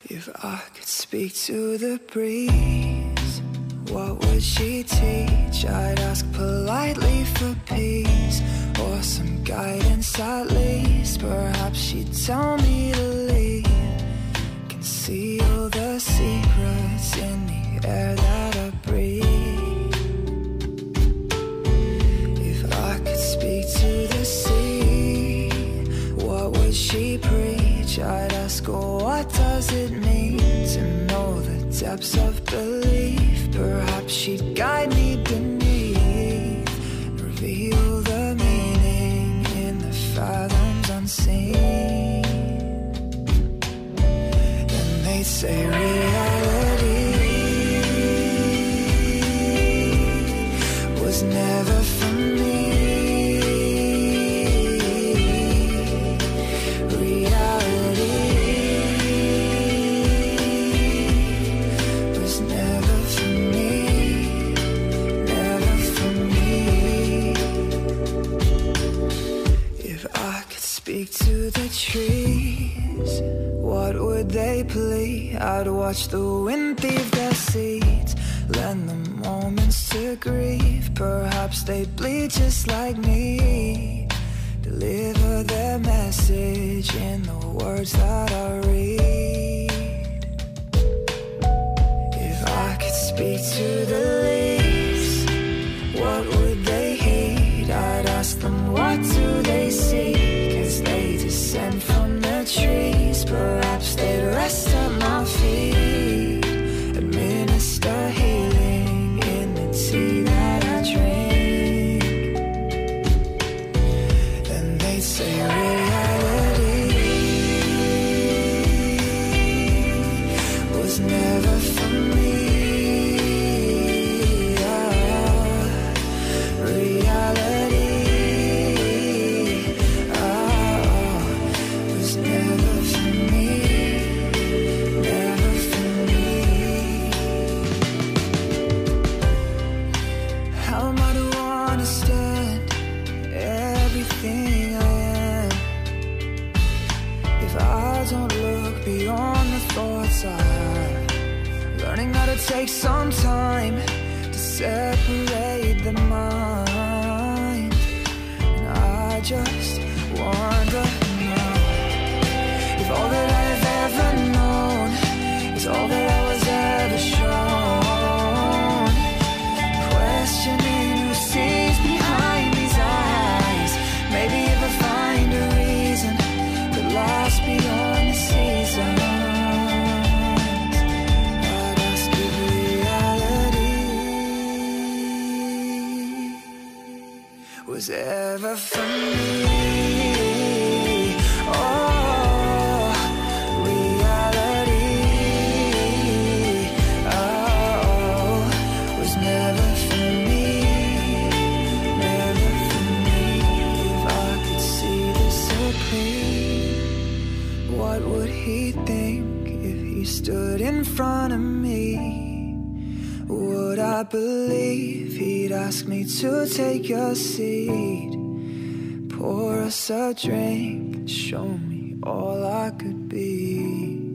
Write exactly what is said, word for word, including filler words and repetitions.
If I could speak to the breeze, what would she teach? I'd ask politely for peace, or some guidance at least. Perhaps she'd tell me to leave, conceal the secrets in the air that I breathe. If I could speak to the sea, what would she preach? I'd ask her, what does it mean to know the depths of belief? Perhaps she'd guide me beneath, reveal the meaning in the fathoms unseen. Then they'd say reality was never for me. Speak to the trees, what would they plea? I'd watch the wind thieve their seeds, lend them moments to grieve. Perhaps they'd bleed just like me, deliver their message in the words that I read. If I could speak to the leaves, what would they heed? I'd ask them, what do they see? They descend from the trees. Perhaps they'd rest at my feet, administer healing in the tea that I drink. Then they'd say reality was never for me. Learning how to take some time to separate the mind. And I just wonder now if all that I've ever known is all that I was ever shown. Questioning who sees behind these eyes. Maybe if I find a reason could last beyond the season. Was ever for me. Oh, reality, oh, was never for me, never for me. If I could see this so clear, what would he think if he stood in front of me? Would I believe he'd ask me to take your seat, pour us a drink, and show me all I could be?